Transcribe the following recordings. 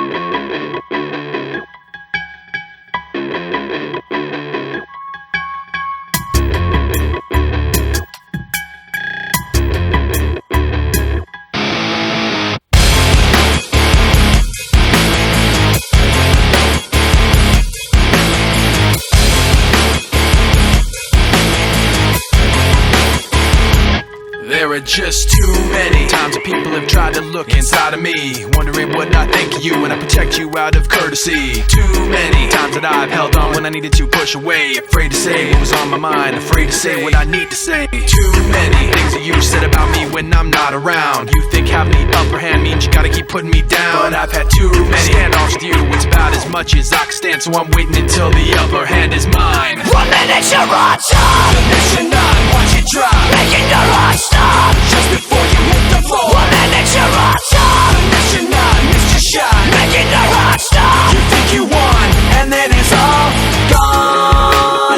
There are just too many times that people have tried to look inside of me, wondering what I think of you when I protect you out of courtesy. Too many times that I've held on when I needed to push away, afraid to say what was on my mind, afraid to say what I need to say. Too many things that you said about me when I'm not around. You think having the upper hand means you gotta keep putting me down, but I've had too many standoffs with you. It's about as much as I can stand, so I'm waiting until the upper hand is mine. 1 minute you're on top, the next you're not, watch it drop, making the wrong stop. just before you hit the floor. 1 minute you're on top, The next you're not, missed your shot, making the wrong stop. you think you won, and then it's all gone.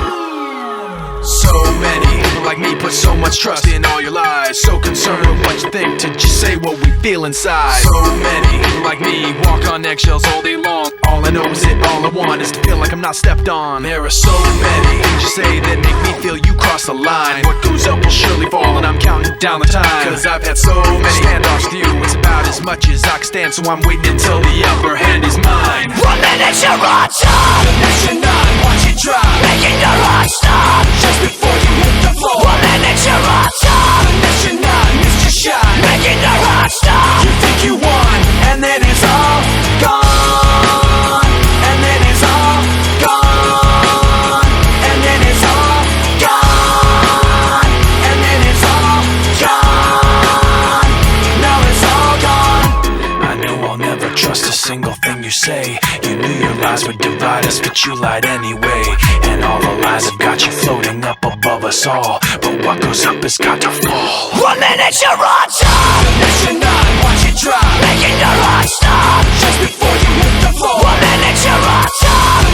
So many people like me put so much trust in all your lies, so concerned with what you think to just say what we feel inside. So many people like me walk on eggshells all day long. All I know is all I want is to feel like I'm not stepped on. There are so many things you say that make me feel you cross the line. What goes up will surely fall, and I'm counting down the time, cause I've had so many standoffs with you. It's about as much as I can stand, so I'm waiting until the upper hand is mine. 1 minute you're on top, The next you're not, watch it drop, making the wrong stop. just before you hit the floor. 1 minute you're on top, The next you're not, missed your shot, making the wrong stop. you think you won, and then it's all gone. And then it's all gone. And then it's all gone. And then it's all gone. Now it's all gone. I know I'll never trust a single thing you say. You knew your lies would divide us, but you lied anyway. And all the lies have got you floating up above us all, but what goes up has got to fall. 1 minute you're on top, The next you're not, watch it drop, making the wrong stop. just before you hit the floor. 1 minute you're on top,